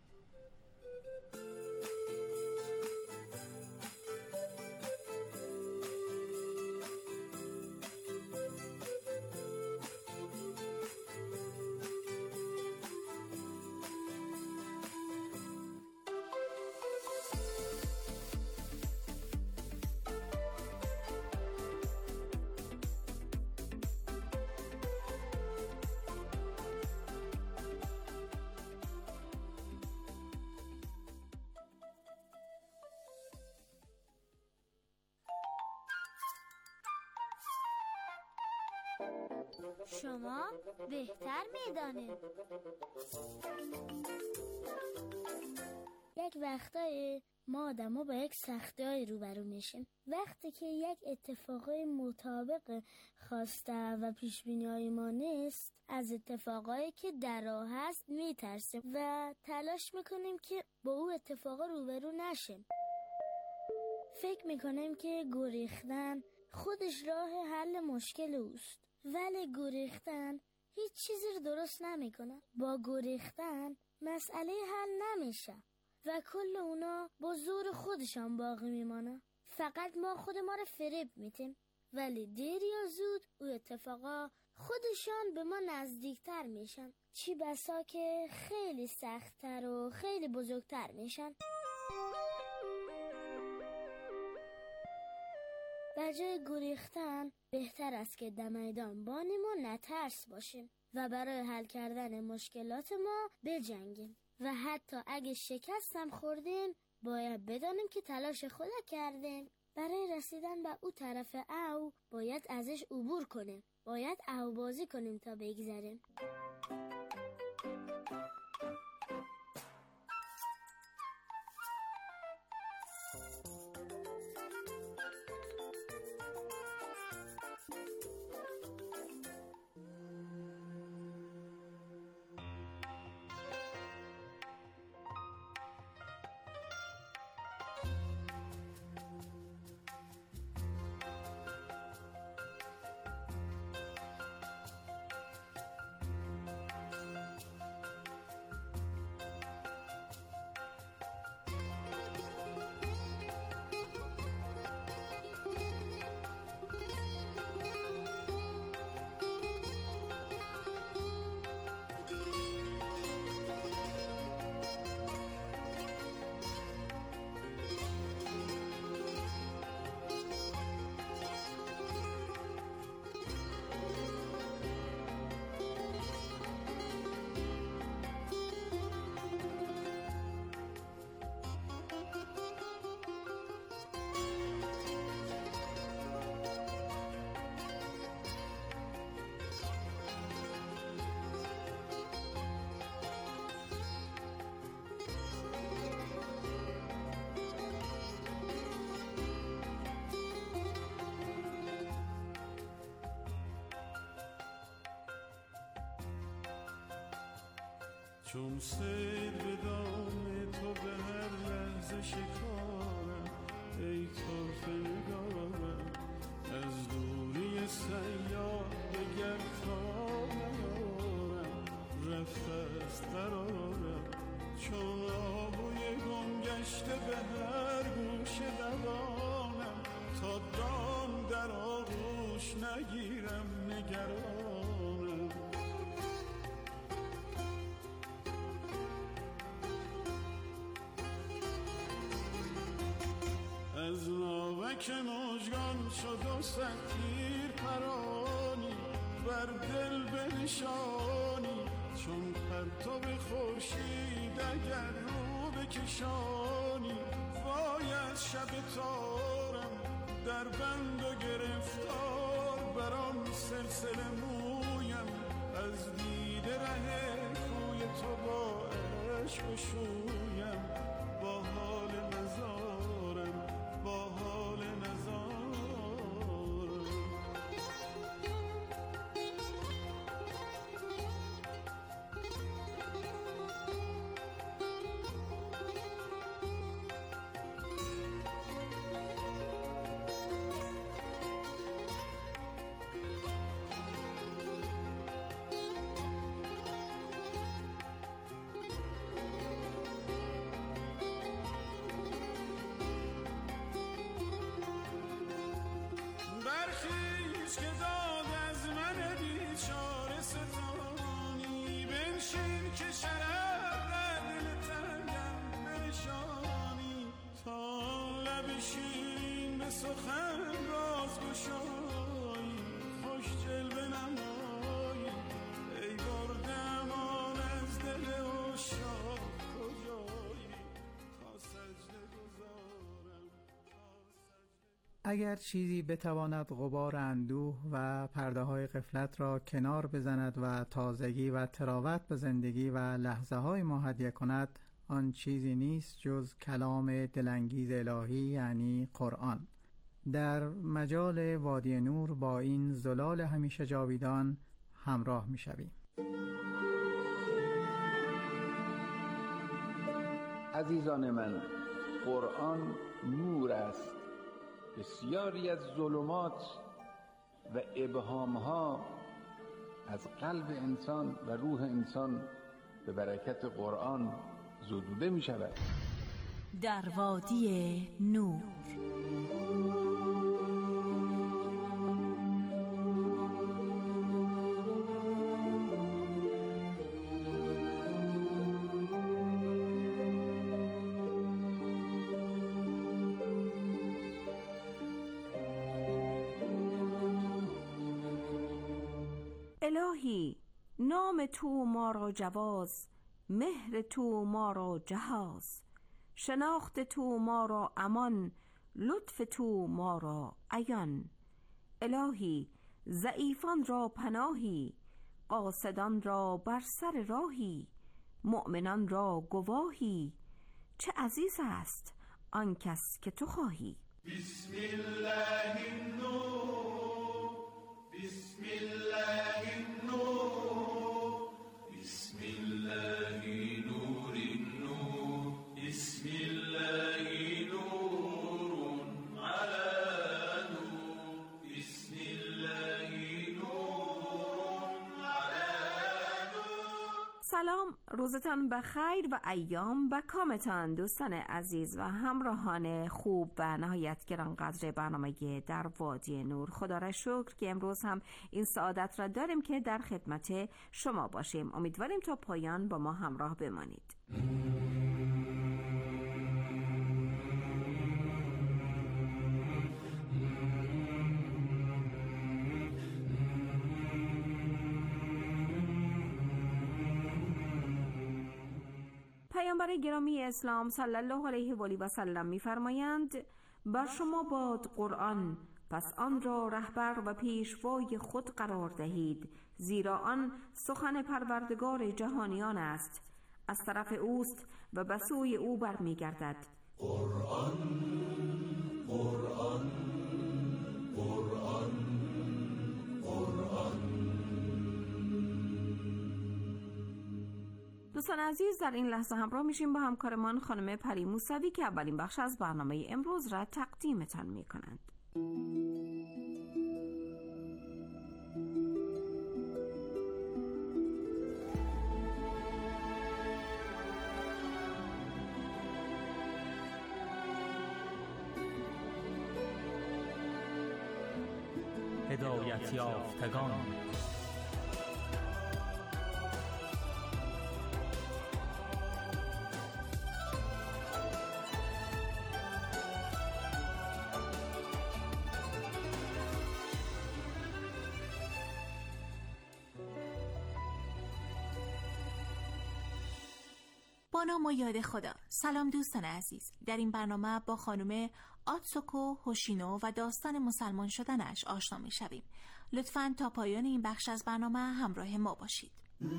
شما بهتر میدانید. یک وقتای ما آدم‌ها با یک سختی‌های روبرو میشیم. وقتی که یک اتفاقای مطابق خواسته و پیش‌بینی‌های ما نیست، از اتفاقایی که در راه هست میترسیم و تلاش میکنیم که با او اتفاقا روبرو نشیم. فکر میکنیم که گریختن خودش راه حل مشکل اوست، ولی گریختن هیچ چیزی رو درست نمیکنه. با گریختن مسئله حل نمیشه و کل اونا با زور خودشان باقی میمانه. فقط ما خود ما رو فریب میتیم، ولی دیر یا زود او اتفاقا خودشان به ما نزدیکتر میشن، چی بسا که خیلی سختتر و خیلی بزرگتر میشن. به جای گریختن بهتر است که در میدان بانیم و نترس باشیم و برای حل کردن مشکلات ما بجنگیم و حتی اگه شکستم خوردیم باید بدانیم که تلاش خود کردیم. برای رسیدن به او طرف او باید ازش عبور کنیم، باید او بازی کنیم تا بگذریم. چون سیل به دام تو به هر لحظه شکارم، ای طرف نگارم از دوری سیاد دگر تا نیارم، رفته است قرارم چون آبوی گم گشته به هر گوشه دوانم، تا دام در آغوش نگیرم نگرانم. از ناوک مژگان شد و صد تیر پرانی، بر دل بنشانی، چون پرتاب خورشید اگر رو بکشانی. وای از شب تارم در بند و گرفتار، برام سلسله مویم از دیده ره کوی تو با عشق شویم. با حال نزارم، با حال نزارم. برخیز که داد از من بیچاره ستانی، بنشین که شرف در دل تنگم بنشانی. تا لب شیرین به سخن راز گشایی، خوش جلوه نمایی. ای برده امان از دل عشاق کجایی، تا سجده گذارم. اگر چیزی بتواند غبار اندوه و پرده های غفلت را کنار بزند و تازگی و تراوت به زندگی و لحظه های ما هدیه کند، آن چیزی نیست جز کلام دلانگیز الهی یعنی قرآن. در مجال وادی نور با این زلال همیشه جاویدان همراه می شویم. عزیزان من، قرآن نور است. بسیاری از ظلمات و ابهامها از قلب انسان و روح انسان به برکت قرآن زدوده می شود. در وادی نور. الهی نام تو ما را جواز، مهر تو ما را جهاز. شناخت تو ما را امان، لطف تو ما را عیان. الهی ضعیفان را پناهی، قاصدان را بر سر راهی. مؤمنان را گواهی، چه عزیز است آن کس که تو خواهی. بسم الله النور، بسم الله النور، بسم الله نور النور، بسم الله نور على نور، بسم الله نور على نور. سلام، روزتان بخیر و ایام به کامتان دوستان عزیز و همراهان خوب و نهایت گرانقدر برنامه در وادی نور. خدا را شکر که امروز هم این سعادت را داریم که در خدمت شما باشیم. امیدواریم تا پایان با ما همراه بمانید. پیامبر گرامی اسلام صلی الله علیه و آله و سلم می‌فرمایند بر شما باد قرآن، پس آن را رهبر و پیشوای خود قرار دهید، زیرا آن سخن پروردگار جهانیان است، از طرف اوست و به سوی او برمیگردد. قرآن قرآن قرآن قرآن. دوستان عزیز، در این لحظه همراه میشیم با همکارمان خانم پری موسوی که اولین بخش از برنامه امروز را تقدیمتان میکنند. هدایت یافتگان. با نام و یاد خدا. سلام دوستان عزیز، در این برنامه با خانم آتسوکو هوشینو و داستان مسلمان شدنش آشنا می شویم. لطفاً تا پایان این بخش از برنامه همراه ما باشید.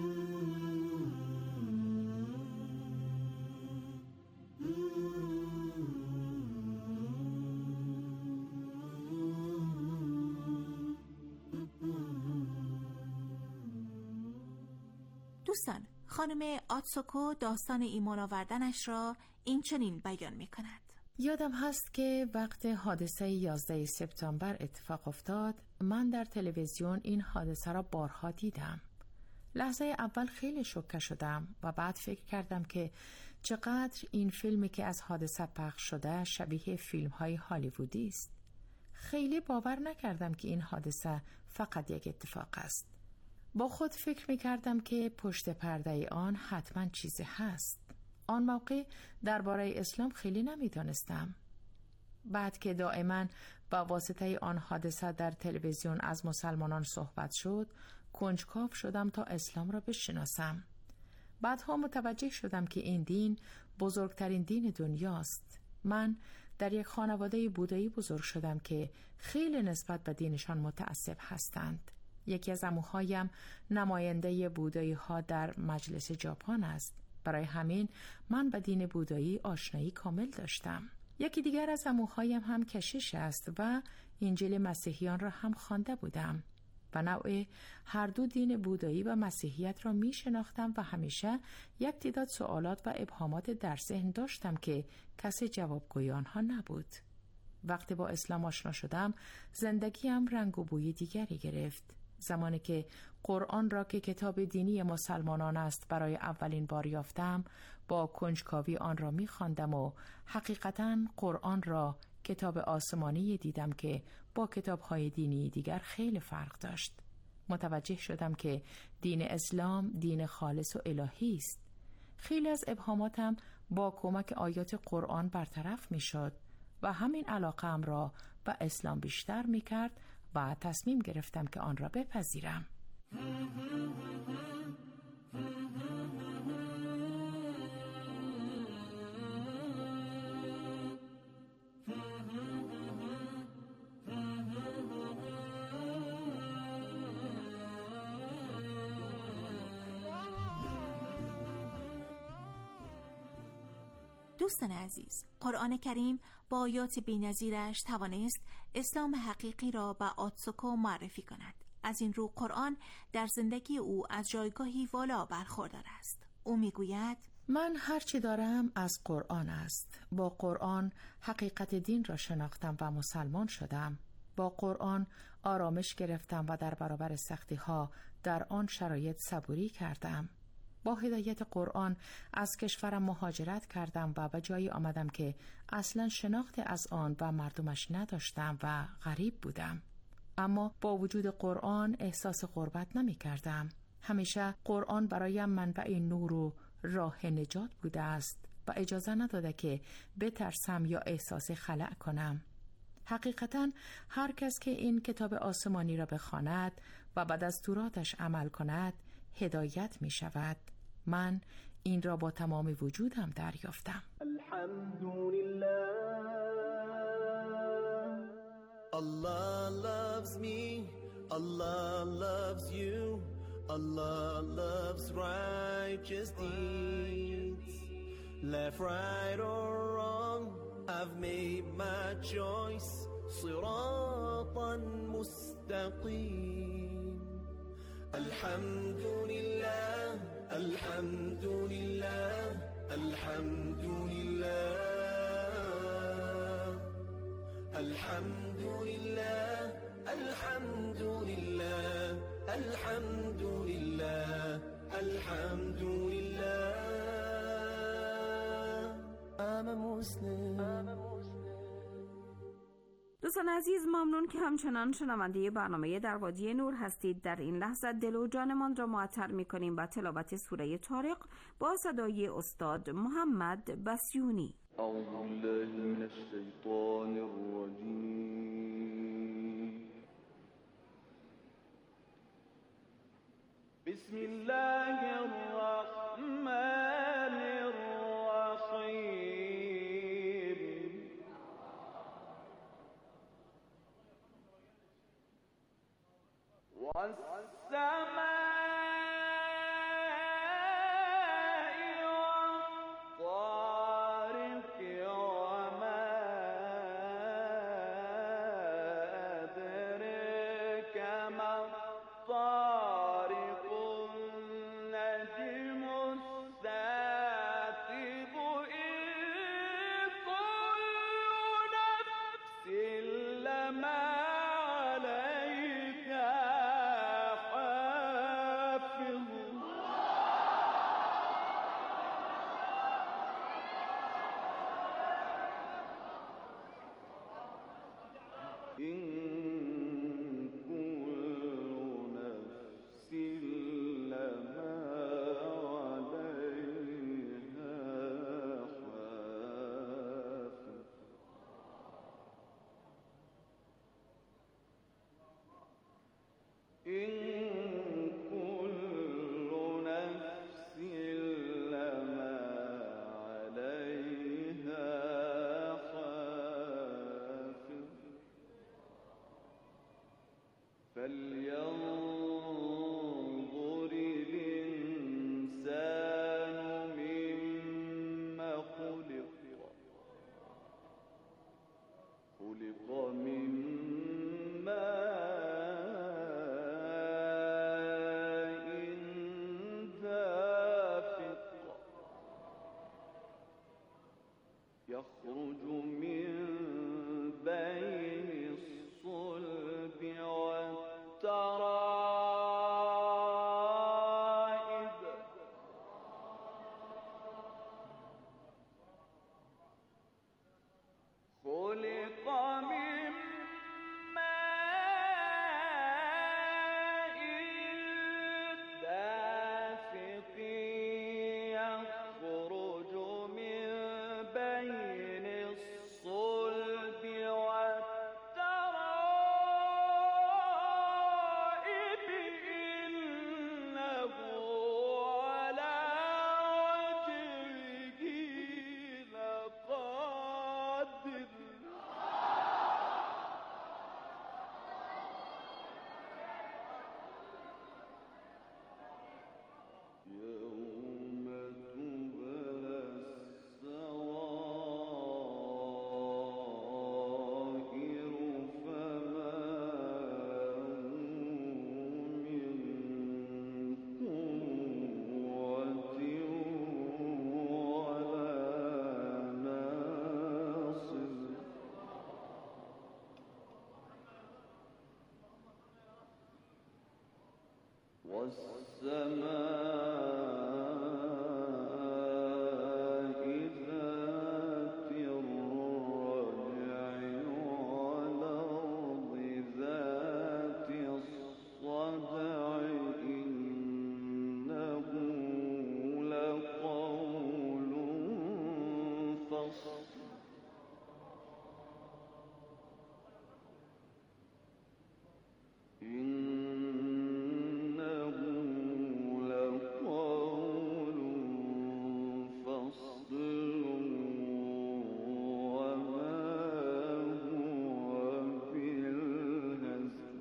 دوستان، خانم آتسوکو داستان ایمان آوردنش را این چنین بیان می کند. یادم هست که وقت حادثه 11 سپتامبر اتفاق افتاد، من در تلویزیون این حادثه را بارها دیدم. لحظه اول خیلی شوکه شدم و بعد فکر کردم که چقدر این فیلمی که از حادثه پخش شده شبیه فیلم‌های هالیوودی است. خیلی باور نکردم که این حادثه فقط یک اتفاق است. با خود فکر می‌کردم که پشت پرده آن حتما چیزی هست. آن موقع درباره اسلام خیلی نمی‌دانستم. بعد که دائما با واسطه آن حادثه در تلویزیون از مسلمانان صحبت شد، کنجکاو شدم تا اسلام را بشناسم. بعدها متوجه شدم که این دین بزرگترین دین دنیاست. من در یک خانواده بودایی بزرگ شدم که خیلی نسبت به دینشان متعصب هستند. یکی از عموهایم نماینده بودایی ها در مجلس ژاپن است. برای همین من به دین بودایی آشنایی کامل داشتم. یکی دیگر از عموهایم هم کشیش است و انجیل مسیحیان را هم خوانده بودم. و نوع هر دو دین بودایی و مسیحیت را می شناختم و همیشه یک تعداد سوالات و ابهامات در ذهن داشتم که کسی جوابگوی آنها نبود. وقتی با اسلام آشنا شدم، زندگیم رنگ و بوی دیگری گرفت. زمانی که قرآن را که کتاب دینی مسلمانان است برای اولین بار یافتم، با کنجکاوی آن را می خواندم و حقیقتاً قرآن را کتاب آسمانی دیدم که با کتاب‌های دینی دیگر خیلی فرق داشت. متوجه شدم که دین اسلام دین خالص و الهی است. خیلی از ابهاماتم با کمک آیات قرآن برطرف می‌شد و همین علاقه‌ام را به اسلام بیشتر می‌کرد و تصمیم گرفتم که آن را بپذیرم. دوستان عزیز، قرآن کریم با آیات بی‌نظیرش توانست اسلام حقیقی را به آتسوکو معرفی کند. از این رو قرآن در زندگی او از جایگاهی والا برخوردار است. او میگوید: من هرچی دارم از قرآن است. با قرآن حقیقت دین را شناختم و مسلمان شدم. با قرآن آرامش گرفتم و در برابر سختی ها در آن شرایط صبوری کردم. با هدایت قرآن از کشورم مهاجرت کردم و به جایی آمدم که اصلا شناخت از آن و مردمش نداشتم و غریب بودم. اما با وجود قرآن احساس غربت نمی کردم. همیشه قرآن برایم منبع نور و راه نجات بوده است و اجازه نداده که بترسم یا احساس خلأ کنم. حقیقتاً هر کس که این کتاب آسمانی را بخواند و بعد از دستوراتش عمل کند هدایت می شود. من این را با تمام وجودم دریافتم. الحمدلله Allah loves me, Allah loves you, Allah loves righteous deeds. Left, right or wrong, I've made my choice. صراطا مستقيم. الحمد لله الحمد لله الحمد لله الحمد لله الحمد لله الحمد لله الحمد لله I'm a Muslim. دوستان عزیز، ممنون که همچنان شنونده برنامه در وادی نور هستید. در این لحظه دل و جانمان را معطر می‌کنیم با تلاوت سوره طارق با صدای استاد محمد بسیونی. اعوذ بالله من الشیطان الرجیم. بسم الله الرحمن الرحیم. فلينظر الإنسان مما خلق من ماء دافق يخرج من بين الصلب والترائب خلق من ماء دافق يخرج من بين الصلب والترائب إنه على وجهه لقادر يوم تبلى السرائر فما من قوة ولا ناصر والسماء ذات الرجع والأرض ذات الصدع إنه لقول فصل إنه لقول فصل وما هو بالهزل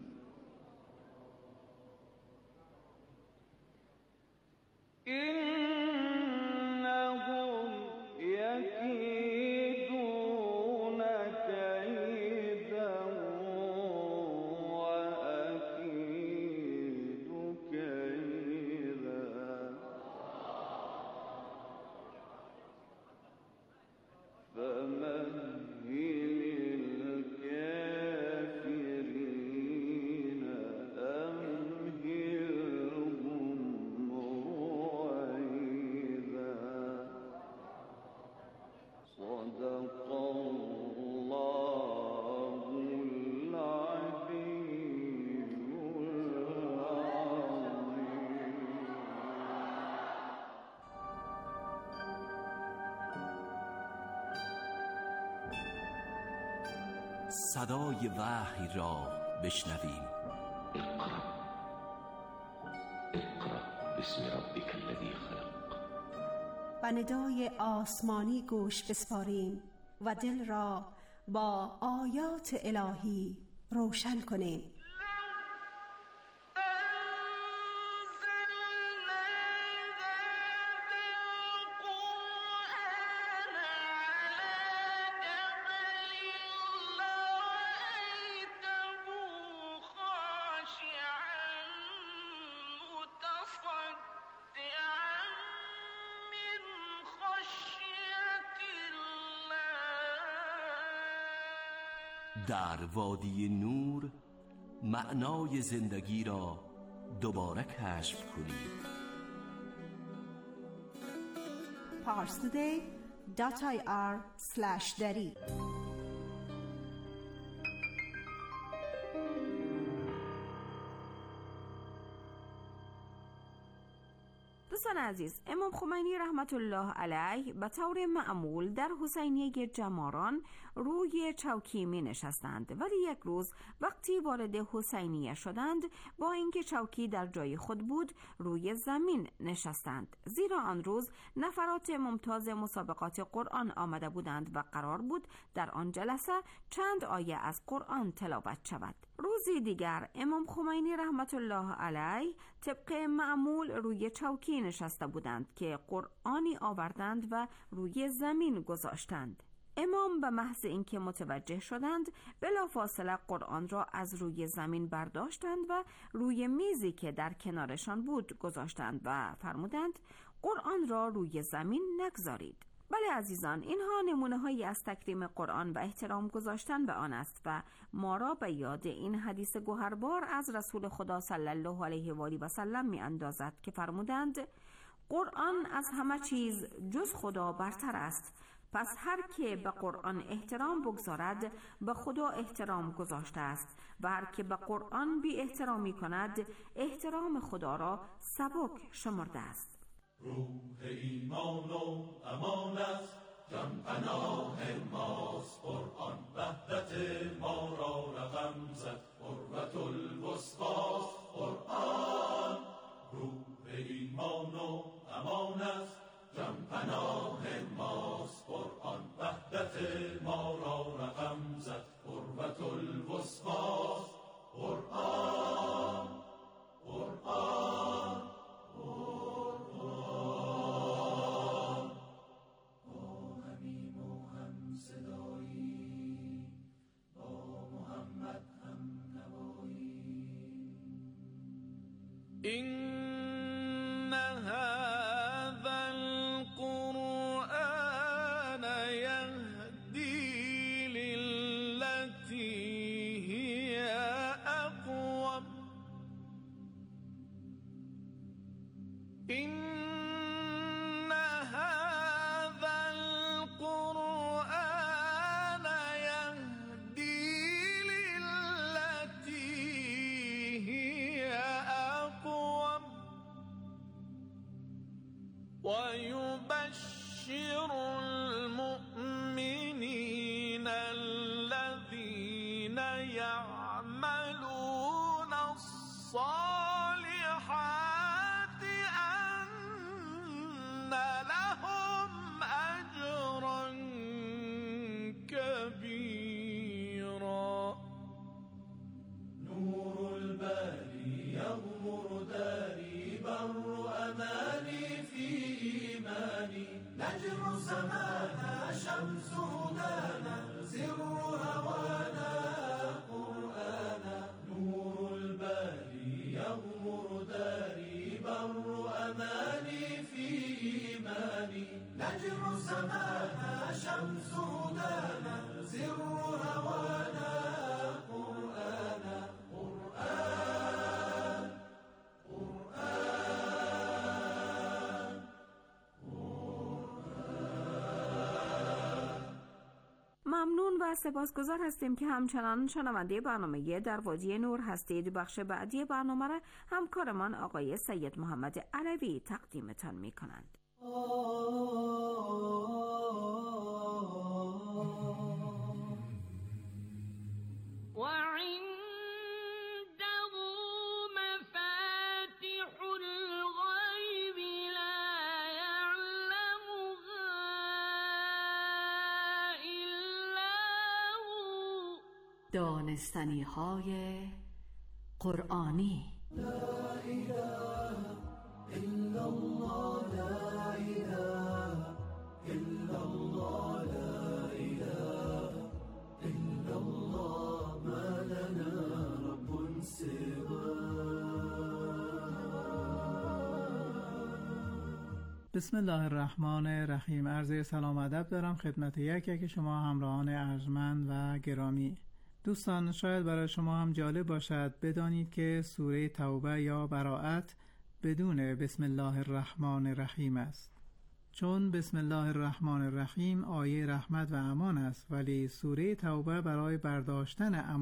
إنهم يكيدون كيدا وأكيد كيدا فمهل الكافرين أمهلهم رويدا صدق الله العلي صدای وحی را بشنویم. اقرأ باسم ربك الذي خلق. و ندای آسمانی گوش بسپاریم و دل را با آیات الهی روشن کنیم. در وادی نور معنای زندگی را دوباره کشف کنید. parstoday.ir/dari دوستان عزیز، امام خمینی رحمت الله علیه به طور معمول در حسینیه جماران روی چوکی می نشستند، ولی یک روز وقتی وارد حسینیه شدند با اینکه چوکی در جای خود بود روی زمین نشستند، زیرا آن روز نفرات ممتاز مسابقات قرآن آمده بودند و قرار بود در آن جلسه چند آیه از قرآن تلاوت شود. روزی دیگر امام خمینی رحمت الله علیه طبق معمول روی چوکی نشسته بودند که قرآنی آوردند و روی زمین گذاشتند. امام به محض اینکه متوجه شدند بلافاصله قرآن را از روی زمین برداشتند و روی میزی که در کنارشان بود گذاشتند و فرمودند قرآن را روی زمین نگذارید. بله عزیزان، اینها نمونه هایی از تکریم قرآن و احترام گذاشتن به آن است و ما را به یاد این حدیث گوهربار از رسول خدا صلی الله علیه و آله و سلم می اندازد که فرمودند قرآن از همه چیز جز خدا برتر است، پس هر که به قرآن احترام بگذارد به خدا احترام گذاشته است و هر که به قرآن بی احترامی کند احترام خدا را سبک شمرده است. روح ایمان و امان است، جان پناه ماست قرآن، وحدت ما را رقم زد قربت الوسطاست قرآن. روح ایمان و امان است، جان پناه ماست قرآن، وحدت ما را رقم زد قربت الوسطاست قرآن قرآن قرآن. با همیم و هم صدایی، با محمد هم نوایی. این هذا القرآن یهدی للتی هی اقوم. إن هذا القرآن يهدي للتي هي أقوم ويبشر المؤمنين الذين يعملون الصالحات لهم أجرا كبيرا. نور الباري يغمر داري، بر أماني في إيماني، نجم سمانا شمس هدانا، سر هوانا قرآنا. نور الباري يغمر داري، بر أماني في إيماني، نجم سمانا شمس هدانا، سر هوانا قرآنا قرآن قرآن قرآن. ممنون و سپاسگزار هستیم که همچنان شنونده برنامه در وادی نور هستید. بخش بعدی برنامه را همکارمان آقای سید محمد علوی تقدیمتان می کنند. وعنده مفاتح الغيب لا يعلمها إلا هو. دانستنی‌های قرآنی. لا إله إلا الله، لا إله إلا الله، لا إله إلا الله، ما لنا رب سواه. بسم الله الرحمن الرحیم. عرض سلام و ادب دارم خدمت یک شما همراهان ارجمند و گرامی. دوستان، شاید برای شما هم جالب باشد بدانید که سوره توبه یا براءت بدون بسم الله الرحمن الرحیم است. چون بسم الله الرحمن الرحیم آیه رحمت و امان است، ولی سوره توبه برای برداشتن امان